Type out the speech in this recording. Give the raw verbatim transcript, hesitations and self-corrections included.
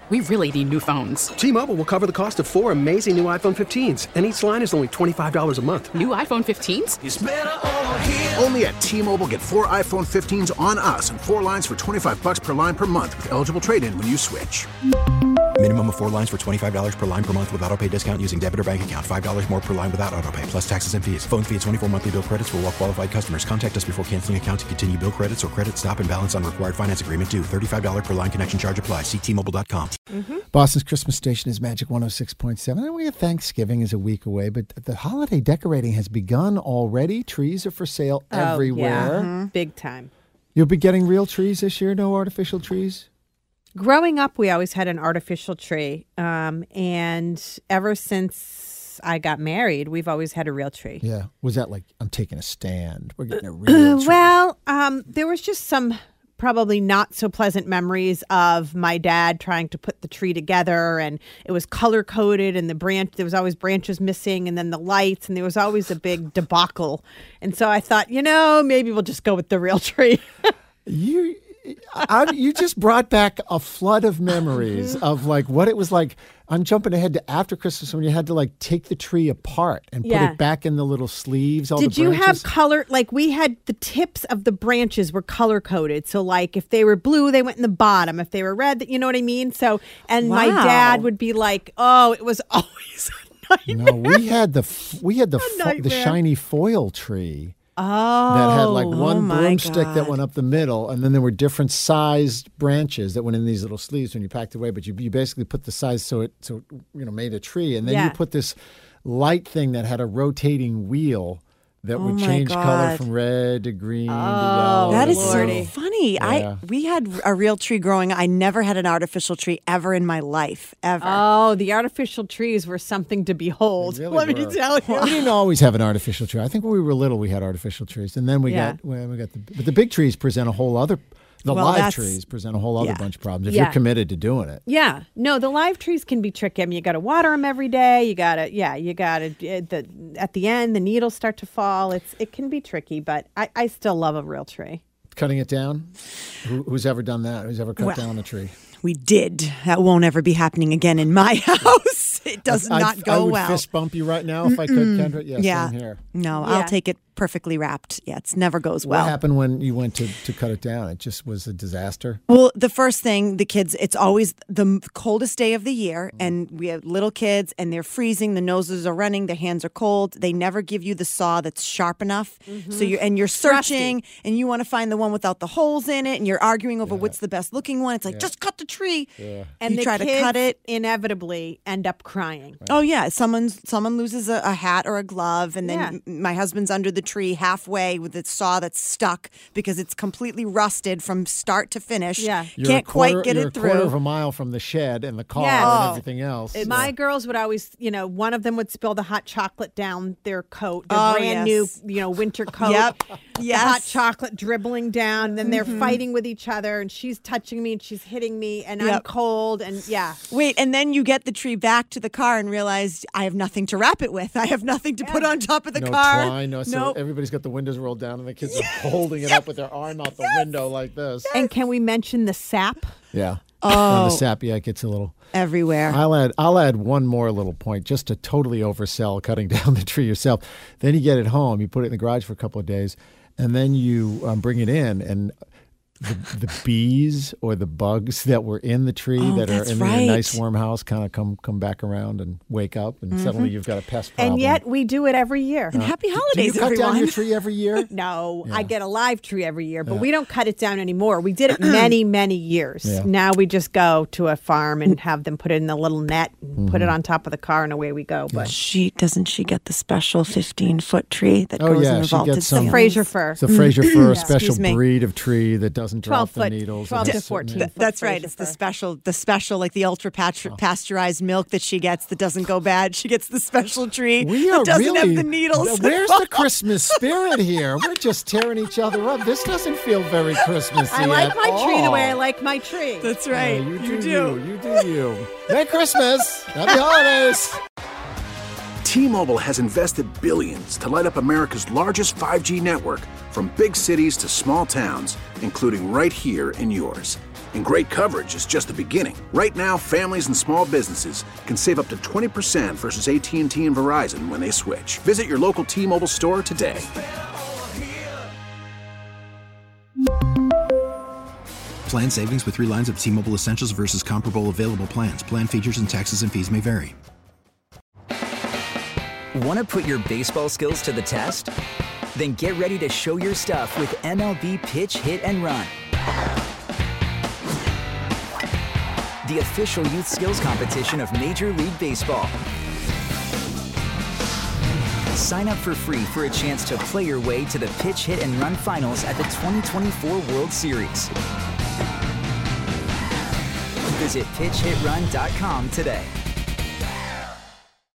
we really need new phones. T-Mobile will cover the cost of four amazing new iPhone fifteens, and each line is only twenty-five dollars a month. New iPhone fifteens? It's better over here. Only at T-Mobile, get four iPhone fifteens on us and four lines for twenty-five dollars per line per month with eligible trade-in when you switch. Minimum of four lines for twenty-five dollars per line per month with autopay discount using debit or bank account. five dollars more per line without autopay, plus taxes and fees. Phone fee at twenty-four monthly bill credits for well-qualified customers. Contact us before canceling account to continue bill credits or credit stop and balance on required finance agreement due. thirty-five dollars per line connection charge applies. See T Mobile dot com. Mm-hmm. Boston's Christmas station is Magic one oh six point seven. And we have Thanksgiving is a week away, but the holiday decorating has begun already. Trees are for sale oh, everywhere. Yeah. Mm-hmm. Big time. You'll be getting real trees this year, no artificial trees? Growing up, we always had an artificial tree. Um, and ever since I got married, we've always had a real tree. Yeah. Was that like, I'm taking a stand, we're getting a real tree? Well, um, there was just some probably not so pleasant memories of my dad trying to put the tree together, and it was color coded, and the branch, there was always branches missing, and then the lights, and there was always a big debacle. And so I thought, you know, maybe we'll just go with the real tree. you... I, you just brought back a flood of memories of like what it was like. I'm jumping ahead to after Christmas when you had to like take the tree apart and put yeah. it back in the little sleeves. All Did the you branches. have color? Like we had the tips of the branches were color coded. So like if they were blue, they went in the bottom. If they were red, you know what I mean? So, and wow. my dad would be like, oh, it was always a nightmare. No, we had the, we had the, fo- the shiny foil tree. Oh, that had like one oh broomstick God. that went up the middle, and then there were different sized branches that went in these little sleeves when you packed it away. But you, you basically put the size so it so you know made a tree, and then yeah. you put this light thing that had a rotating wheel that oh would change God. color from red to green oh, to yellow. That to is Lordy. so funny. Yeah. I we had a real tree growing. I never had an artificial tree ever in my life, ever. Oh, the artificial trees were something to behold. They really Let were. me tell you. We didn't always have an artificial tree. I think when we were little, we had artificial trees, and then we Yeah. got well, we got the but the big trees present a whole other. The Well, live that's- trees present a whole other yeah. bunch of problems if Yeah. you're committed to doing it. Yeah, no, the live trees can be tricky. I mean, you got to water them every day. You got to, yeah, you got to. The at the end, the needles start to fall. It's it can be tricky, but I, I still love a real tree. Cutting it down? Who, who's ever done that? Who's ever cut Well, down a tree? We did. That won't ever be happening again in my house. It does I, not I, go I would well. fist bump you right now if I could, Kendra. Yeah, yeah. same here. No, Yeah. I'll take it perfectly wrapped. Yeah, it never goes What well. happened when you went to, to cut it down? It just was a disaster? Well, the first thing, the kids, it's always the m- coldest day of the year, and we have little kids, and they're freezing. The noses are running. Their hands are cold. They never give you the saw that's sharp enough. So you're and you're searching, and you want to find the one without the holes in it, and you're arguing over what's the best looking one. It's like just cut the tree. Yeah. And you the try kids to cut it. inevitably end up crying. Oh yeah, someone someone loses a, a hat or a glove, and then Yeah. m- my husband's under the tree halfway with the saw that's stuck because it's completely rusted from start to finish. Yeah. You're can't a quarter, quite get you're it a quarter of through. a mile from the shed and the car Yes. and Oh. everything else. My girls would always, you know, one of them would spill the hot chocolate down their coat, their Oh, brand yes. new, you know, winter coat. Yep. The Yes. hot chocolate dribbling down. Then they're fighting with each other, and she's touching me and she's hitting me, and I'm Yep. cold, and yeah. Wait, and then you get the tree back to the car and realize I have nothing to wrap it with. I have nothing to put on top of the no car. twine, no, so Nope. everybody's got the windows rolled down and the kids are holding it up with their arm out the window like this. And can we mention the sap? Yeah. Oh. On the sap, yeah, it gets a little... Everywhere. I'll add I'll add one more little point just to totally oversell cutting down the tree yourself. Then you get it home, you put it in the garage for a couple of days, and then you um, bring it in, and the, the bees or the bugs that were in the tree Oh, that are that's in right. a nice warm house kind of come come back around and wake up, and suddenly you've got a pest problem. And yet we do it every year. And happy do you holidays, cut everyone. down your tree every year? No, Yeah. I get a live tree every year, but we don't cut it down anymore. We did it many, many years. Yeah. Now we just go to a farm and have them put it in the little net and put it on top of the car, and away we go. But She doesn't she get the special fifteen foot tree that Oh, goes yeah, in the she vaulted gets some- ceilings? Fraser fir, It's a Fraser fir, a special Excuse me. breed of tree that doesn't drop twelve the foot, needles. twelve and to it's- fourteen. Th- foot That's right. Fraser It's the fir. special, the special, like the ultra patru- pasteurized milk that she gets that doesn't go bad. She gets the special tree We that are doesn't really, have the needles. Where's the Christmas spirit here? We're just tearing each other up. This doesn't feel very Christmassy. I like at my tree the way I all. like my tree. That's Yeah, right. you do you. You do you. Merry Christmas. Happy holidays. T-Mobile has invested billions to light up America's largest five G network, from big cities to small towns, including right here in yours. And great coverage is just the beginning. Right now, families and small businesses can save up to twenty percent versus A T and T and Verizon when they switch. Visit your local T-Mobile store today. Plan savings with three lines of T-Mobile Essentials versus comparable available plans. Plan features and taxes and fees may vary. Want to put your baseball skills to the test? Then get ready to show your stuff with M L B Pitch, Hit, and Run. The official youth skills competition of Major League Baseball. Sign up for free for a chance to play your way to the Pitch, Hit, and Run finals at the twenty twenty-four World Series. Visit pitch hit run dot com today.